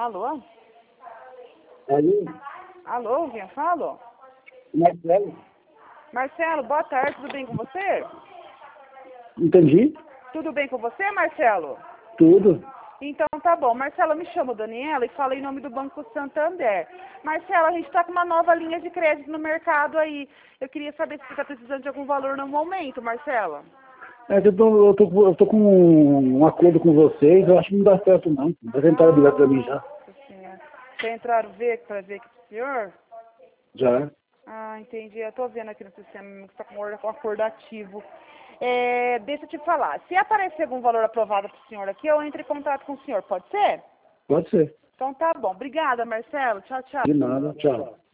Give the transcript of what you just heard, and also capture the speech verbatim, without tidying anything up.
Alô? Alô? Alô, quem fala? Marcelo? Marcelo, boa tarde, tudo bem com você? Entendi? Tudo bem com você, Marcelo? Tudo. Então tá bom. Marcelo, eu me chamo Daniela e falo em nome do Banco Santander. Marcelo, a gente está com uma nova linha de crédito no mercado aí. Eu queria saber se você está precisando de algum valor no momento, Marcelo. É que eu tô, eu, tô, eu tô com um, um acordo com vocês, eu acho que não dá certo não. Já tentaram ligar pra mim já. Nossa Senhora. Você entraram ver para ver aqui pro senhor? Já. Ah, entendi. Eu tô vendo aqui no sistema que está com um acordo ativo. É, deixa eu te falar. Se aparecer algum valor aprovado pro senhor aqui, eu entro em contato com o senhor. Pode ser? Pode ser. Então tá bom. Obrigada, Marcelo. Tchau, tchau. De nada. Tchau.